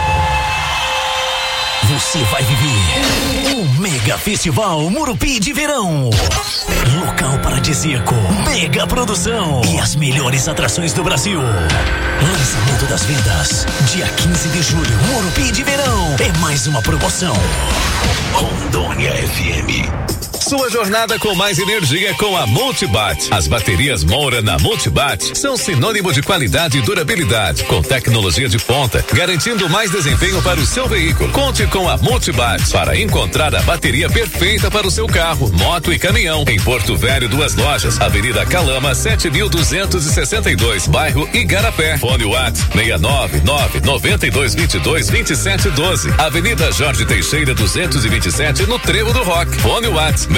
você vai viver o Mega Festival Murupi de Verão. Local paradisíaco, mega produção e as melhores atrações do Brasil. Lançamento das vendas, dia 15 de julho, Murupi de Verão. É mais uma promoção. Rondônia FM. Sua jornada com mais energia com a Multibat. As baterias Moura na Multibat são sinônimo de qualidade e durabilidade, com tecnologia de ponta, garantindo mais desempenho para o seu veículo. Conte com a Multibat para encontrar a bateria perfeita para o seu carro, moto e caminhão. Em Porto Velho, 2 lojas, Avenida Calama, 7262, bairro Igarapé. Fone WhatsApp 699-9222-2712. Avenida Jorge Teixeira, 227, no Trevo do Rock. Fone WhatsApp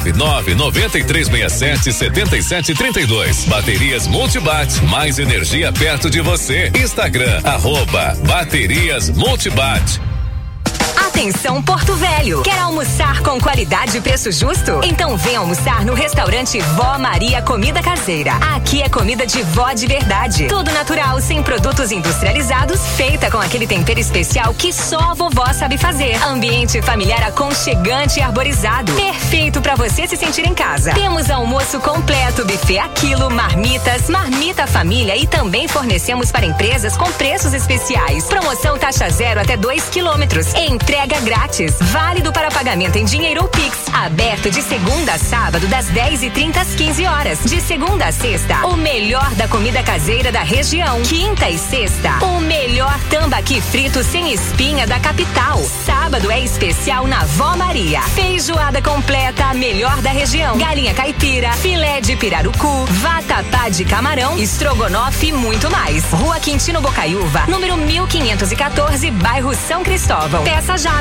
699-9367-7732. Baterias Multibat, mais energia perto de você. Instagram, @Baterias Multibat. Atenção Porto Velho, quer almoçar com qualidade e preço justo? Então vem almoçar no restaurante Vó Maria Comida Caseira. Aqui é comida de vó de verdade, tudo natural, sem produtos industrializados, feita com aquele tempero especial que só a vovó sabe fazer. Ambiente familiar aconchegante e arborizado, perfeito para você se sentir em casa. Temos almoço completo, buffet a quilo, marmitas, marmita família e também fornecemos para empresas com preços especiais. Promoção taxa zero até 2 quilômetros. Entrega grátis, válido para pagamento em dinheiro ou Pix. Aberto de segunda a sábado, das 10h30 às 15 horas. De segunda a sexta, o melhor da comida caseira da região. Quinta e sexta, o melhor tambaqui frito sem espinha da capital. Sábado é especial na Vó Maria. Feijoada completa, a melhor da região. Galinha caipira, filé de pirarucu, vatapá de camarão, estrogonofe e muito mais. Rua Quintino Bocaiúva, número 1514, bairro São Cristóvão. Peça já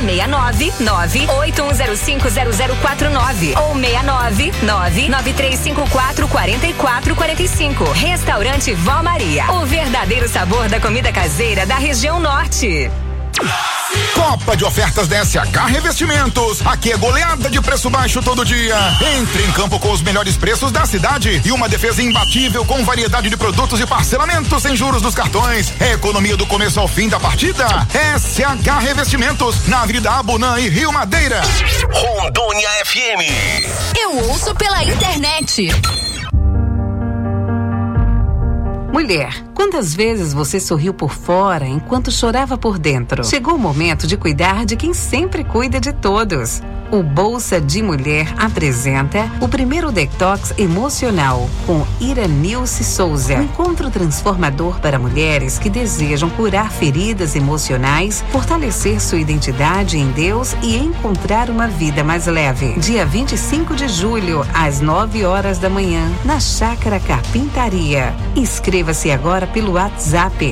699-8105-0049 ou 699-9354-4445. Restaurante Vó Maria, o verdadeiro sabor da comida caseira da região norte. Copa de ofertas da SH Revestimentos. Aqui é goleada de preço baixo todo dia. Entre em campo com os melhores preços da cidade e uma defesa imbatível com variedade de produtos e parcelamentos sem juros dos cartões. É economia do começo ao fim da partida. SH Revestimentos, na Avenida Abunã e Rio Madeira. Rondônia FM. Eu ouço pela internet. Mulher, quantas vezes você sorriu por fora enquanto chorava por dentro? Chegou o momento de cuidar de quem sempre cuida de todos. O Bolsa de Mulher apresenta o primeiro detox emocional com Iranilce Souza. Um encontro transformador para mulheres que desejam curar feridas emocionais, fortalecer sua identidade em Deus e encontrar uma vida mais leve. Dia 25 de julho, às 9 horas da manhã, na Chácara Carpintaria. Inscreva-se agora pelo WhatsApp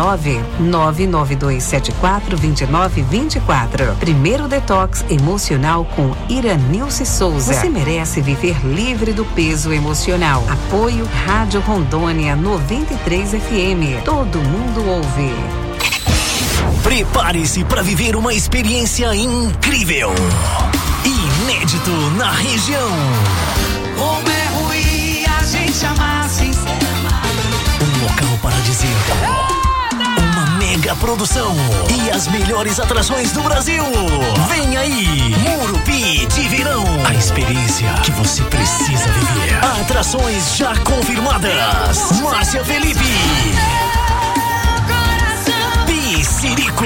69992742924. Primeiro detox emocional com Iranilce Souza. Você merece viver livre do peso emocional. Apoio Rádio Rondônia 93 FM. Todo mundo ouve. Prepare-se para viver uma experiência incrível, inédito na região. Como é ruim a gente amar sem ser amado. Um local paradisíaco. Mega produção e as melhores atrações do Brasil. Vem aí, Murupi de Verão. A experiência que você precisa viver. Atrações já confirmadas. Márcia Felipe, Piscirico,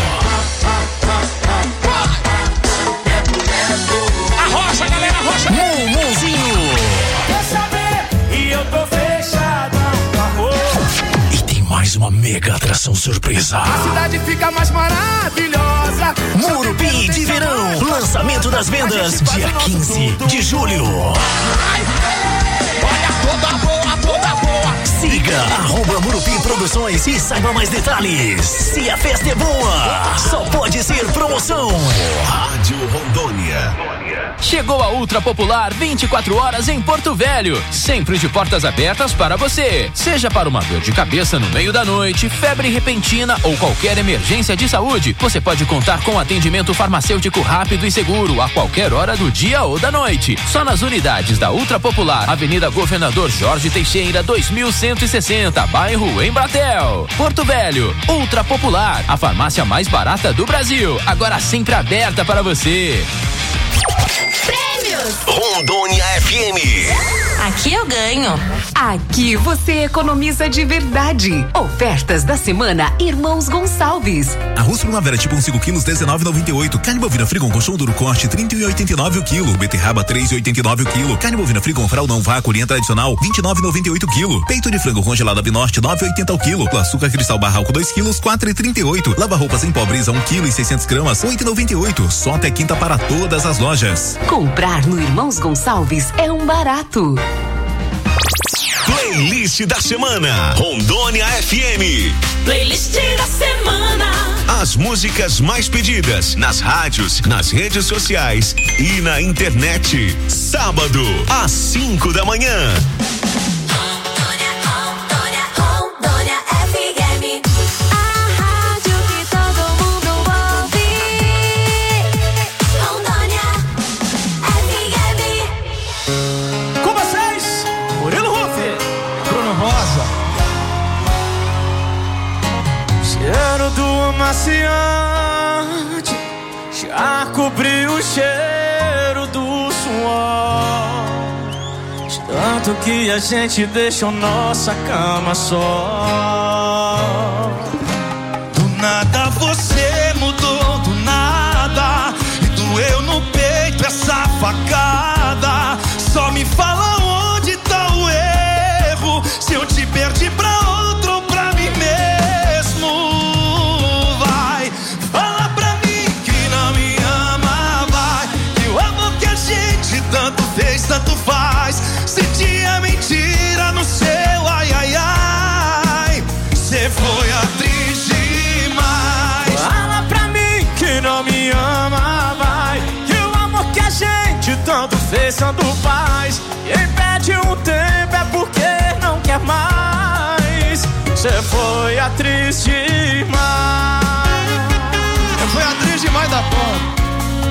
Arrocha, galera, arrocha. Mumuzinho. Quer saber? E eu tô fechadão com amor. Mais uma mega atração surpresa. A cidade fica mais maravilhosa. Murupi de Verão. Lançamento das vendas dia 15 de julho. Olha toda boa, toda boa. Siga @Murupi Produções e saiba mais detalhes. Se a festa é boa, só pode ser promoção. Rádio Rondônia. Rondônia. Chegou a Ultra Popular 24 horas em Porto Velho, sempre de portas abertas para você. Seja para uma dor de cabeça no meio da noite, febre repentina ou qualquer emergência de saúde, você pode contar com atendimento farmacêutico rápido e seguro a qualquer hora do dia ou da noite. Só nas unidades da Ultra Popular, Avenida Governador Jorge Teixeira, 2160, bairro Embratel. Porto Velho, Ultra Popular, a farmácia mais barata do Brasil, agora sempre aberta para você. Prêmios Rondônia FM. Aqui eu ganho. Aqui você economiza de verdade. Ofertas da semana Irmãos Gonçalves. Arroz primavera tipo 5 quilos, 19,98. Carne bovina Frigon colchão duro corte, 31,89 o quilo. Beterraba, 3,89 o quilo. Carne bovina Frigon fraldão vácuo linha tradicional, 29,98 o quilo. Peito de frango congelado Avinorte, 9,80 o quilo. Açúcar cristal barra álcool 2 quilos, 4,38. Lava roupas em pó Brisa, 1 quilo e 600 gramas, 8,98. Só até quinta para todas as lojas. Comprar no Irmãos Gonçalves é um barato. Playlist da semana, Rondônia FM. Playlist da semana. As músicas mais pedidas nas rádios, nas redes sociais e na internet. Sábado, às 5 da manhã. Rondônia FM. A rádio que todo mundo ouve. Rondônia FM. Com vocês, Murilo Rufi, Bruno Rosa. Cheiro do amaciante já cobriu o cheiro do suor. De tanto que a gente deixou nossa cama só. Do nada você mudou, do nada. E doeu no peito essa facada. Só me fala onde tá o erro. Se eu te perdi pra outro ou pra mim mesmo. Vai, fala pra mim que não me ama. Vai, que o amor que a gente tanto fez, tanto faz. Se tinha mentira no seu ai, ai, ai. Cê foi atriz demais. Fala pra mim que não me ama. Vai, que o amor que a gente tanto fez, tanto faz. Quem pede um tempo é porque não quer mais. Cê foi atriz demais. Eu fui atriz demais da conta.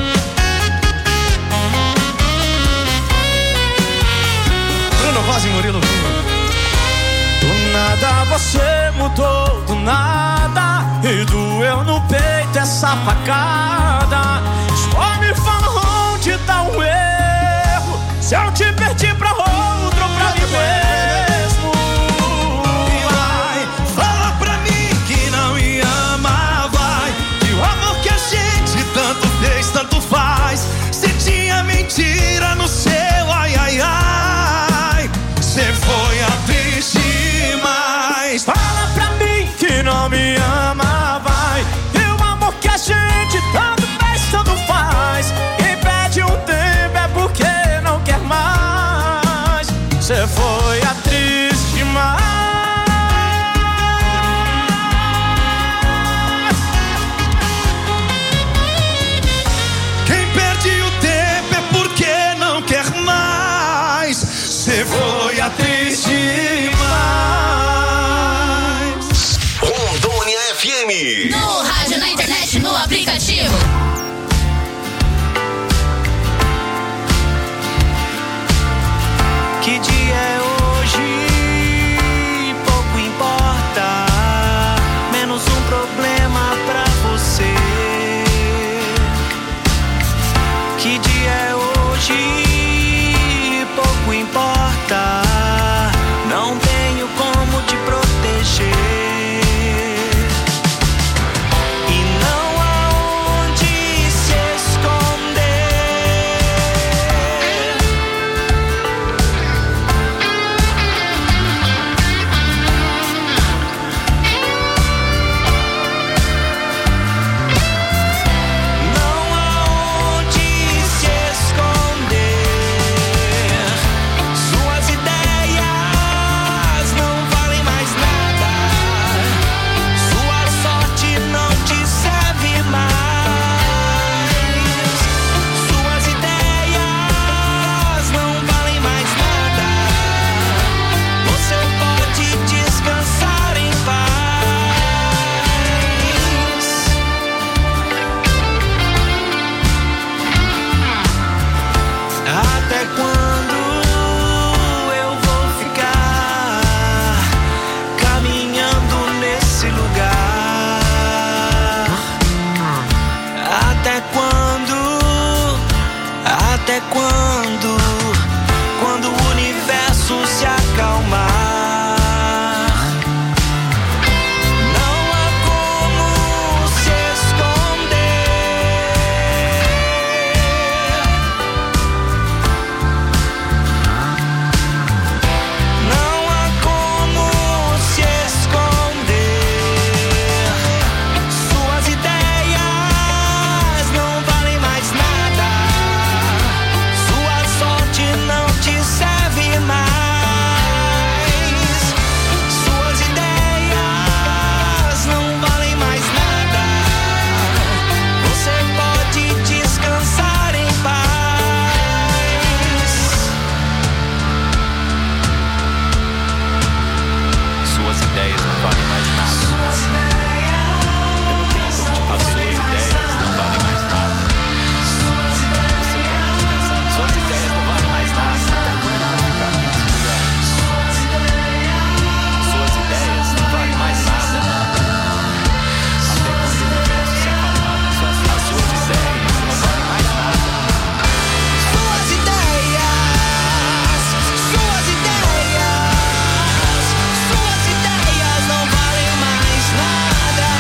Bruno Rosa e Murilo. Do nada você mudou, do nada. E doeu no peito essa facada. Só me fala onde tá o erro. Se eu te perdi pra outro ou pra mim mesmo. Vai, fala pra mim que não me ama. Vai, que o amor que a gente tanto fez, tanto faz. Se tinha mentira no seu ai, ai, ai. Cê foi atriz demais. Fala pra mim que não me ama. Vai, que o amor que a gente tanto fez, tanto faz. Quem pede um tempo é porque não quer mais. Cê foi atriz demais. Quem perde o tempo é porque não quer mais. Cê foi atriz demais. Rondônia FM. No rádio, na internet, no aplicativo. Que dia é hoje? Pouco importa. Menos um problema pra você. Que dia é hoje? Pouco importa. Não tenho como te proteger. E não há onde se esconder. Não há onde se esconder. até quando? Quando o universo se acalmar. Não há como se esconder. Não há como se esconder. Suas ideias não valem mais nada. Sua sorte não te serve mais. Suas ideias não valem mais nada. Você pode descansar em paz. Suas ideias não valem mais nada. As suas ideias não valem mais nada. Suas ideias não valem mais nada. Suas ideias não valem mais nada. Até quando o universo se acalmar, as suas ideias não valem mais nada. Suas ideias, suas ideias, suas ideias não valem mais nada.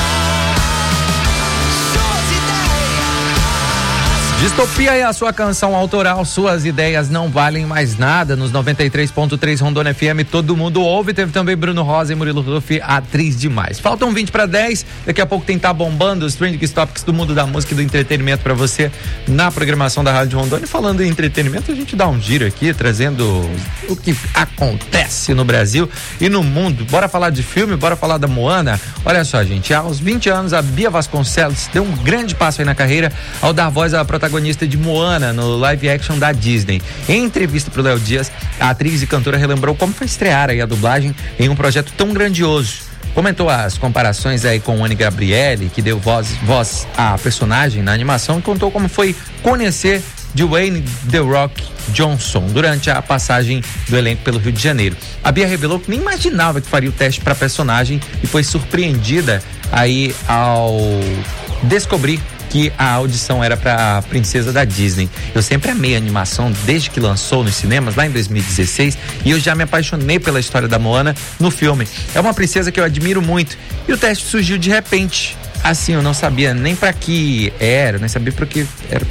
Suas ideias. Distopia é a sua canção autoral, suas ideias não valem mais nada. Nos 93.3 Rondônia FM, todo mundo ouve. Teve também Bruno Rosa e Murilo Ruff, atriz demais. Faltam 20 para 10. Daqui a pouco tem Tá Bombando, os trending topics do mundo da música e do entretenimento para você na programação da Rádio Rondônia. Falando em entretenimento, a gente dá um giro aqui, trazendo o que acontece no Brasil e no mundo. Bora falar de filme, bora falar da Moana. Olha só, gente, aos 20 anos, a Bia Vasconcelos deu um grande passo aí na carreira ao dar voz à protagonista de Moana no live action da Disney. Em entrevista pro Léo Dias, a atriz e cantora relembrou como foi estrear aí a dublagem em um projeto tão grandioso. Comentou as comparações aí com Anne Gabriele, que deu voz à personagem na animação, e contou como foi conhecer Dwayne The Rock Johnson durante a passagem do elenco pelo Rio de Janeiro. A Bia revelou que nem imaginava que faria o teste para personagem e foi surpreendida aí ao descobrir que a audição era para a princesa da Disney. Eu sempre amei a animação desde que lançou nos cinemas lá em 2016 e eu já me apaixonei pela história da Moana no filme. É uma princesa que eu admiro muito e o teste surgiu de repente. Assim, eu não sabia nem para que era, nem sabia para que era